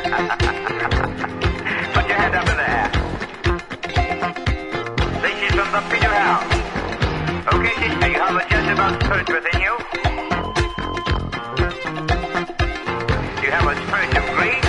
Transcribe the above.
Put your hand up in the air. Say she's from the pit of hell. Okay, sister, you have a just about spirit within you. You have a spirit of grace.